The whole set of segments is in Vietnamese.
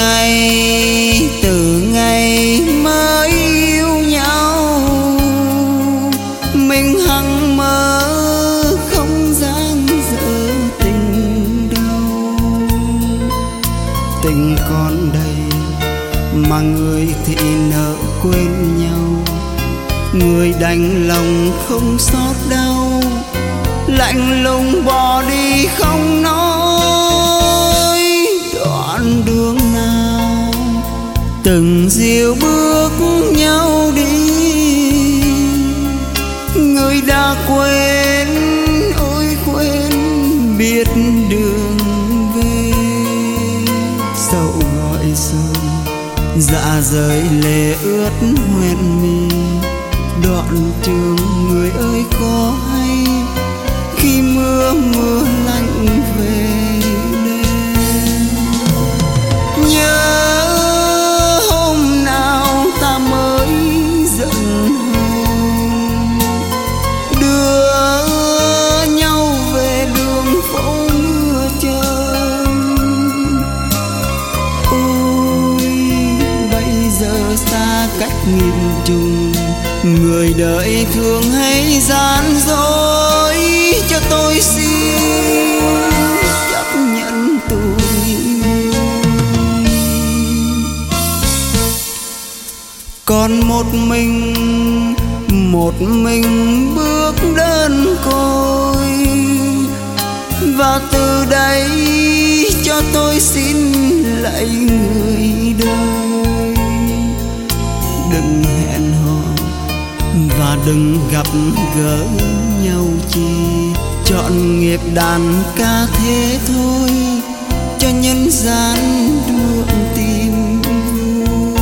ngày từ ngày mới yêu nhau, mình hằng mơ không dang dở tình đâu. Tình còn đây mà người thì nỡ quên nhau, người đành lòng không xót đau, lạnh lùng bỏ đi không nói. Đoạn đường nào từng dìu bước nhau đi, người đã quên, ôi quên biết đường về. Dẫu gọi rồi dạ rời lệ ướt hoen mi, đoạn trường người ơi có hay khi mưa lạnh về đêm. Nhớ hôm nào ta mới giận hờn, đưa nhau về đường phố mưa trơn. Ôi bây giờ xa cách nghìn trùng, người đợi thương hay gian dối, cho tôi xin chấp nhận tôi. Còn một mình bước đơn côi, và từ đây cho tôi xin lạy người đời. Đừng hẹn hò và đừng gặp gỡ nhau chi, chọn nghiệp đàn ca thế thôi, cho nhân gian được tìm vui.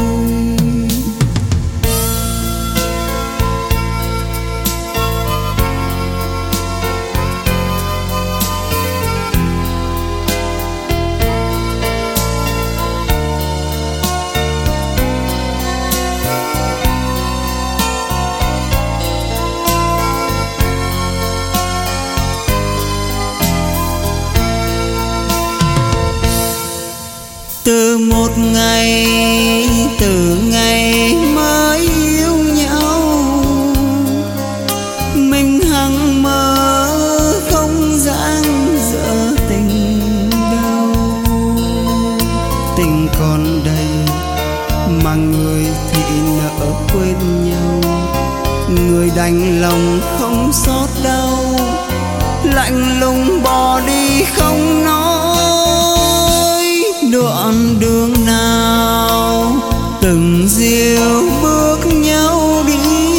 Từ ngày mới yêu nhau, mình hằng mơ không dang dở tình đâu. Tình còn đây mà người thì nỡ quên nhau, người đành lòng không xót đau, lạnh lùng bỏ đi không nói. Đoạn đường nào từng dìu bước nhau đi,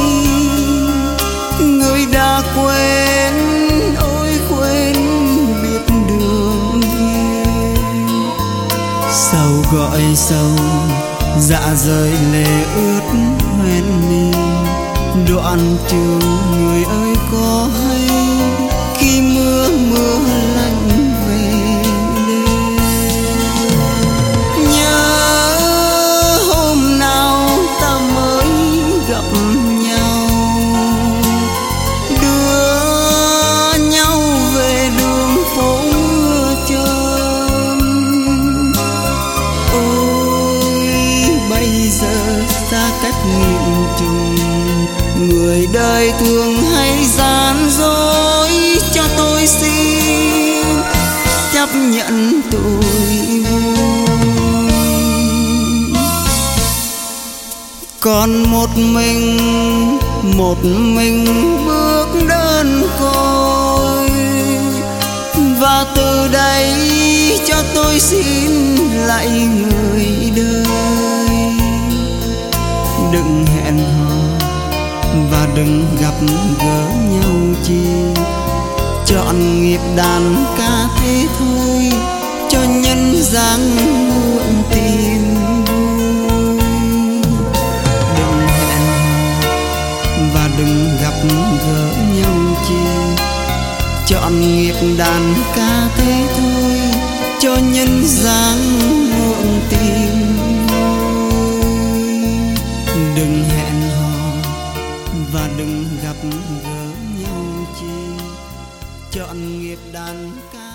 người đã quên, ôi quên biết đường về. Sầu gọi sầu dạ rời lệ ướt hoen mi, đoạn trường người ơi có hay khi mưa lạnh về. Xa cách nghìn trùng, người đời thường hay gian dối, cho tôi xin chấp nhận tôi vui. Còn một mình bước đơn côi, và từ đây cho tôi xin lạy người đời. Đừng hẹn hò và đừng gặp gỡ nhau chi, chọn nghiệp đàn ca thế thôi, cho nhân gian muộn tìm vui. Đừng hẹn hò và đừng gặp gỡ nhau chi, chọn nghiệp đàn ca thế thôi, cho nhân gian muộn tìm. Đừng hẹn hò và đừng gặp gỡ nhau chi, chọn nghiệp đàn ca